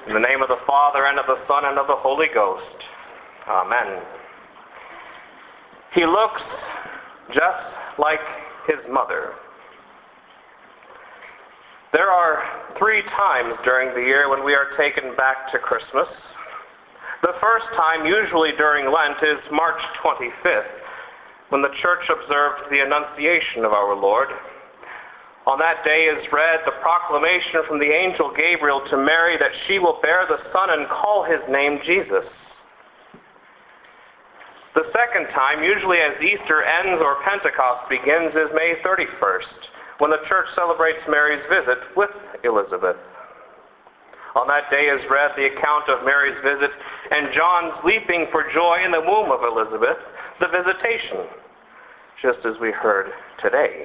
In the name of the Father, and of the Son, and of the Holy Ghost. Amen. He looks just like his mother. There are 3 times during the year when we are taken back to Christmas. The first time, usually during Lent, is March 25th, when the Church observed the Annunciation of our Lord. On that day is read the proclamation from the angel Gabriel to Mary that she will bear the Son and call his name Jesus. The second time, usually as Easter ends or Pentecost begins, is May 31st, when the Church celebrates Mary's visit with Elizabeth. On that day is read the account of Mary's visit and John's leaping for joy in the womb of Elizabeth, the visitation, just as we heard today.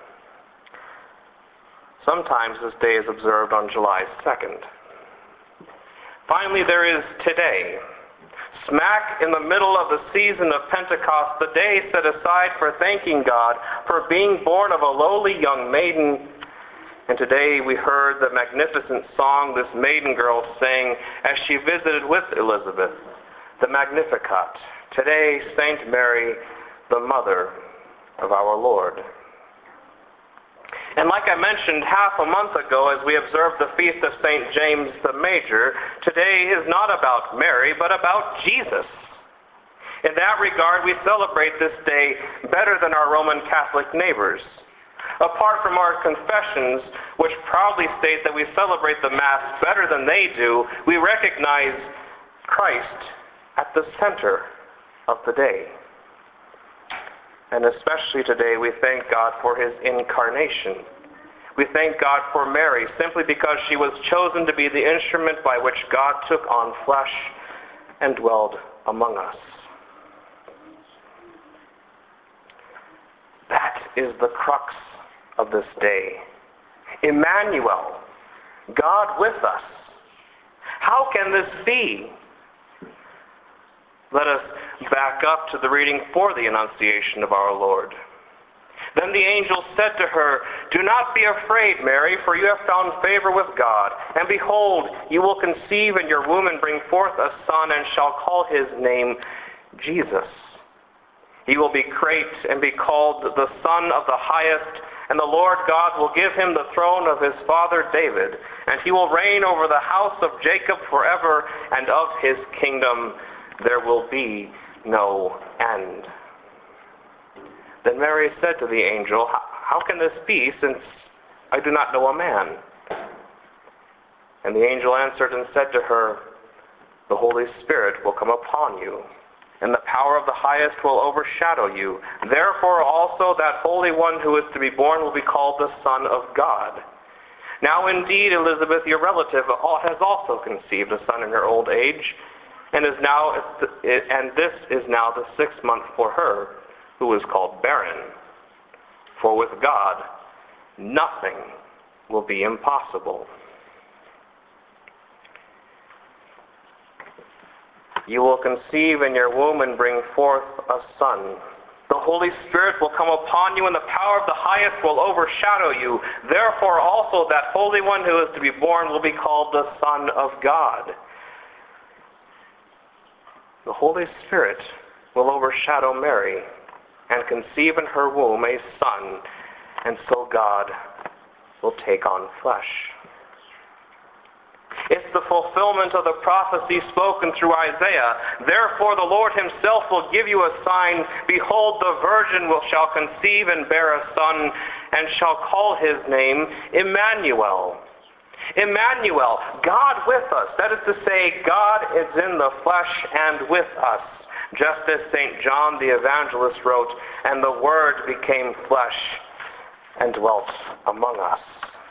Sometimes this day is observed on July 2nd. Finally, there is today, smack in the middle of the season of Pentecost, the day set aside for thanking God for being born of a lowly young maiden. And today we heard the magnificent song this maiden girl sang as she visited with Elizabeth, the Magnificat. Today, Saint Mary, the Mother of our Lord. And like I mentioned half a month ago as we observed the feast of St. James the Major, today is not about Mary, but about Jesus. In that regard, we celebrate this day better than our Roman Catholic neighbors. Apart from our confessions, which proudly state that we celebrate the Mass better than they do, we recognize Christ at the center of the day. And especially today, we thank God for his incarnation. We thank God for Mary simply because she was chosen to be the instrument by which God took on flesh and dwelled among us. That is the crux of this day. Emmanuel, God with us. How can this be? Let us back up to the reading for the Annunciation of our Lord. Then the angel said to her, "Do not be afraid, Mary, for you have found favor with God. And behold, you will conceive in your womb and bring forth a son, and shall call his name Jesus. He will be great and be called the Son of the Highest, and the Lord God will give him the throne of his father David, and he will reign over the house of Jacob forever, and of his kingdom there will be no end." Then Mary said to the angel, "How can this be, since I do not know a man?" And the angel answered and said to her, "The Holy Spirit will come upon you, and the power of the Highest will overshadow you. Therefore also that Holy One who is to be born will be called the Son of God. Now indeed Elizabeth, your relative, has also conceived a son in her old age, and this is now the 6th month for her, who is called barren. For with God, nothing will be impossible." You will conceive in your womb and bring forth a son. The Holy Spirit will come upon you, and the power of the Highest will overshadow you. Therefore also that Holy One who is to be born will be called the Son of God. The Holy Spirit will overshadow Mary and conceive in her womb a son, and so God will take on flesh. It's the fulfillment of the prophecy spoken through Isaiah. "Therefore the Lord himself will give you a sign. Behold, the virgin shall conceive and bear a son, and shall call his name Emmanuel." Emmanuel, God with us. That is to say, God is in the flesh and with us. Just as St. John the Evangelist wrote, "And the Word became flesh and dwelt among us."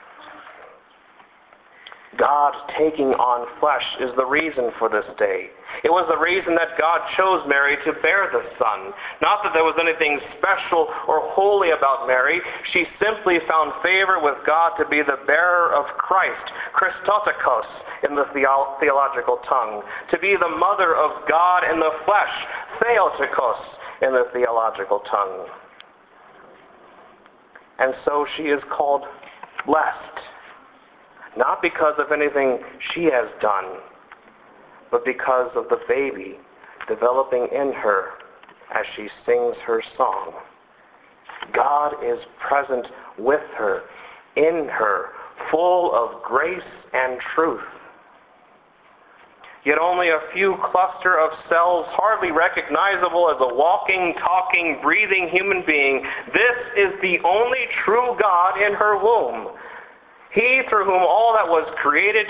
God taking on flesh is the reason for this day. It was the reason that God chose Mary to bear the Son. Not that there was anything special or holy about Mary. She simply found favor with God to be the bearer of Christ, Christotokos in the theological tongue, to be the mother of God in the flesh, Theotokos in the theological tongue. And so she is called blessed. not because of anything she has done, but because of the baby developing in her as she sings her song. God is present with her, in her, full of grace and truth. Yet only a few cluster of cells, hardly recognizable as a walking, talking, breathing human being. This is the only true God in her womb. He through whom all that was created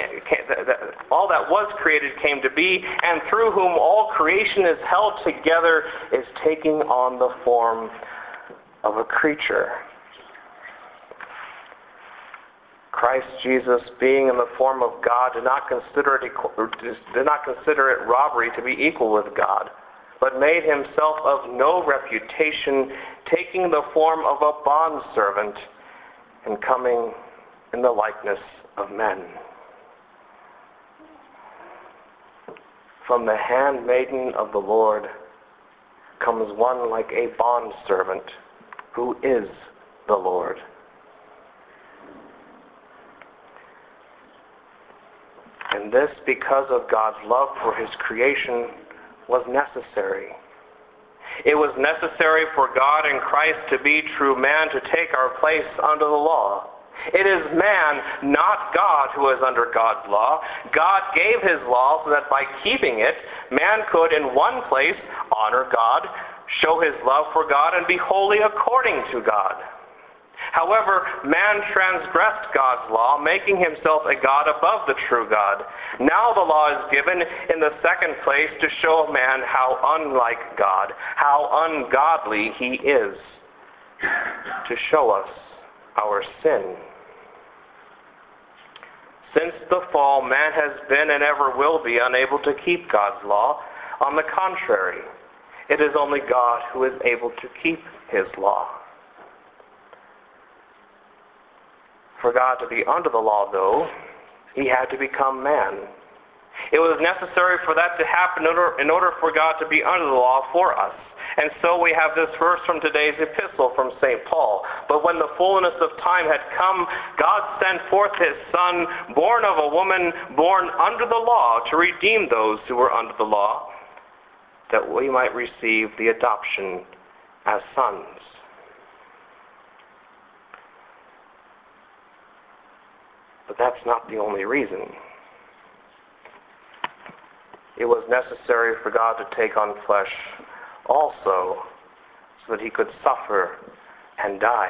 came to be, and through whom all creation is held together, is taking on the form of a creature. Christ Jesus, being in the form of God, did not consider it robbery to be equal with God, but made himself of no reputation, taking the form of a bondservant and coming in the likeness of men. From the handmaiden of the Lord comes one like a bondservant, who is the Lord. And this, because of God's love for his creation, was necessary. It was necessary for God in Christ to be true man, to take our place under the law. It is man, not God, who is under God's law. God gave his law so that by keeping it, man could in one place honor God, show his love for God, and be holy according to God. However, man transgressed God's law, making himself a God above the true God. Now the law is given in the second place to show man how unlike God, how ungodly he is, to show us our sin. Since the fall, man has been and ever will be unable to keep God's law. On the contrary, it is only God who is able to keep his law. For God to be under the law, though, he had to become man. It was necessary for that to happen in order for God to be under the law for us. And so we have this verse from today's epistle from St. Paul. But when the fullness of time had come, God sent forth his Son, born of a woman, born under the law, to redeem those who were under the law, that we might receive the adoption as sons. But that's not the only reason. It was necessary for God to take on flesh also so that he could suffer and die.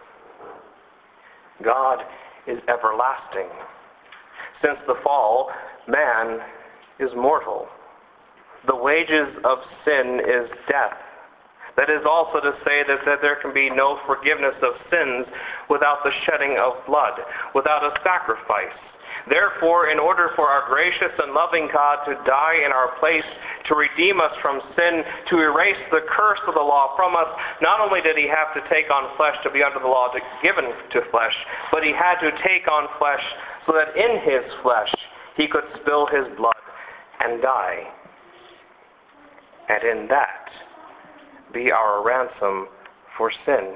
God is everlasting. Since the fall, man is mortal. The wages of sin is death. That is also to say that there can be no forgiveness of sins without the shedding of blood, without a sacrifice. Therefore, in order for our gracious and loving God to die in our place, to redeem us from sin, to erase the curse of the law from us, not only did he have to take on flesh to be under the law given to flesh, but he had to take on flesh so that in his flesh he could spill his blood and die. And in that be our ransom for sin.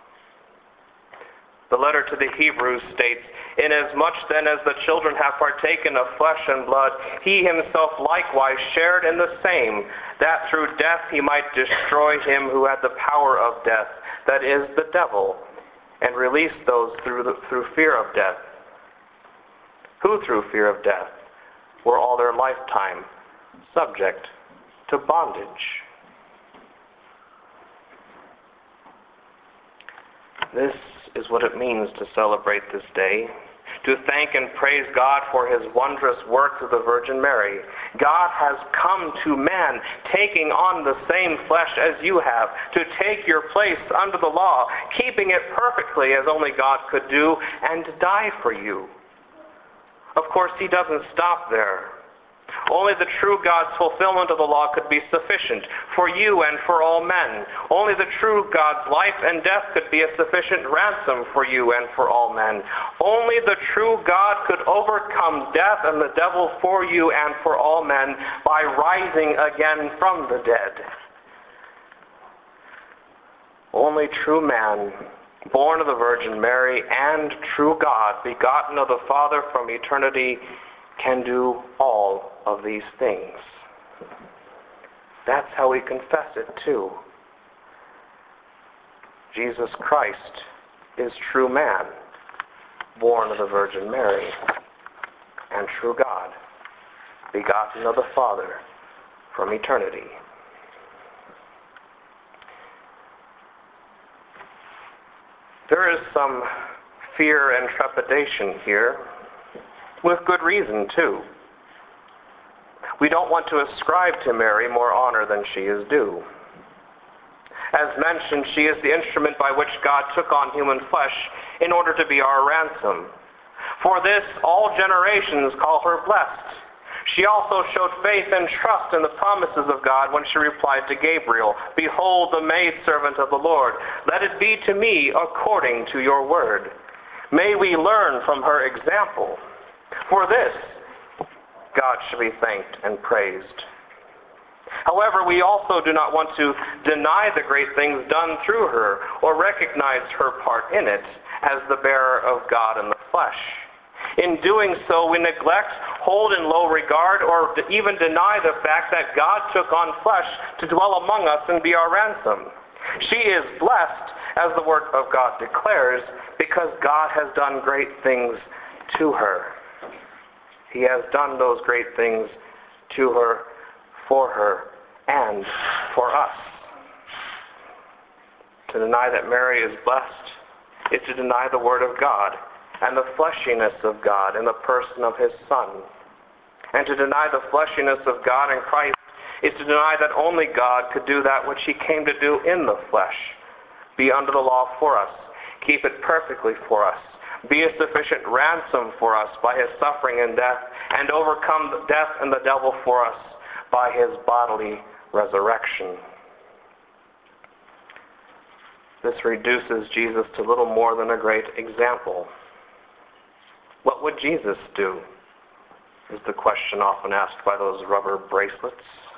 The letter to the Hebrews states, "Inasmuch then as the children have partaken of flesh and blood, he himself likewise shared in the same, that through death he might destroy him who had the power of death, that is, the devil, and release those through fear of death, who through fear of death were all their lifetime subject to bondage." This is what it means to celebrate this day, to thank and praise God for his wondrous work through the Virgin Mary. God has come to man, taking on the same flesh as you have, to take your place under the law, keeping it perfectly as only God could do, and to die for you. Of course, he doesn't stop there. Only the true God's fulfillment of the law could be sufficient for you and for all men. Only the true God's life and death could be a sufficient ransom for you and for all men. Only the true God could overcome death and the devil for you and for all men by rising again from the dead. Only true man born of the Virgin Mary, and true God, begotten of the Father from eternity, can do all of these things. That's how we confess it too. Jesus Christ is true man, born of the Virgin Mary, and true God, begotten of the Father from eternity. There is some fear and trepidation here, with good reason too. We don't want to ascribe to Mary more honor than she is due. As mentioned, she is the instrument by which God took on human flesh in order to be our ransom. For this, all generations call her blessed. She also showed faith and trust in the promises of God when she replied to Gabriel, "Behold, the maidservant of the Lord. Let it be to me according to your word." May we learn from her example. For this, God should be thanked and praised. However, we also do not want to deny the great things done through her or recognize her part in it as the bearer of God in the flesh. In doing so, we neglect, hold in low regard, or even deny the fact that God took on flesh to dwell among us and be our ransom. She is blessed, as the Word of God declares, because God has done great things to her. He has done those great things to her, for her, and for us. To deny that Mary is blessed is to deny the Word of God and the fleshiness of God in the person of His Son. And to deny the fleshiness of God in Christ is to deny that only God could do that which He came to do in the flesh, be under the law for us, keep it perfectly for us, be a sufficient ransom for us by His suffering and death, and overcome death and the devil for us by His bodily resurrection. This reduces Jesus to little more than a great example. What would Jesus do? Is the question often asked by those rubber bracelets.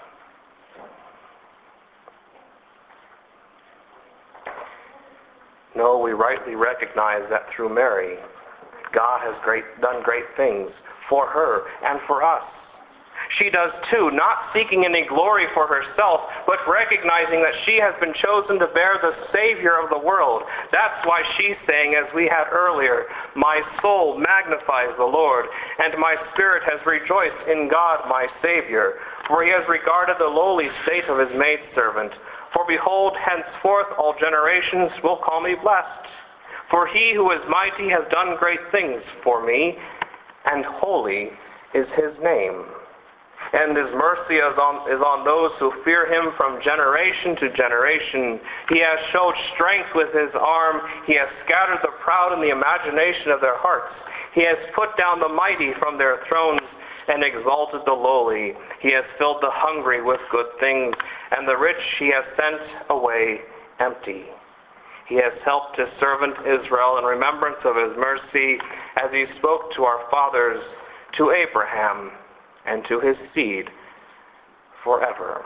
No, we rightly recognize that through Mary, God has done great things for her and for us. She does too, not seeking any glory for herself, but recognizing that she has been chosen to bear the Savior of the world. That's why she's saying, as we had earlier, "My soul magnifies the Lord, and my spirit has rejoiced in God my Savior, for He has regarded the lowly state of His maidservant. For behold, henceforth all generations will call me blessed. For He who is mighty has done great things for me, and holy is His name. And His mercy is on those who fear Him from generation to generation. He has showed strength with His arm. He has scattered the proud in the imagination of their hearts. He has put down the mighty from their thrones and exalted the lowly. He has filled the hungry with good things, and the rich He has sent away empty. He has helped His servant Israel in remembrance of His mercy, as He spoke to our fathers, to Abraham, and to his seed forever."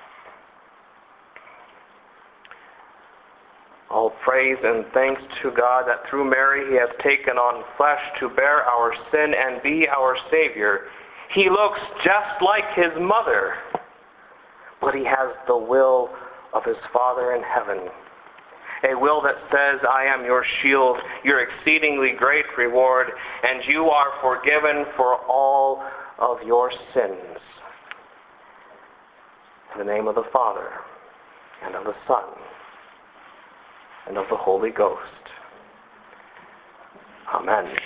All praise and thanks to God that through Mary He has taken on flesh to bear our sin and be our Savior. He looks just like His mother, but He has the will of His Father in heaven. A will that says, "I am your shield, your exceedingly great reward, and you are forgiven for all of your sins." In the name of the Father, and of the Son, and of the Holy Ghost. Amen.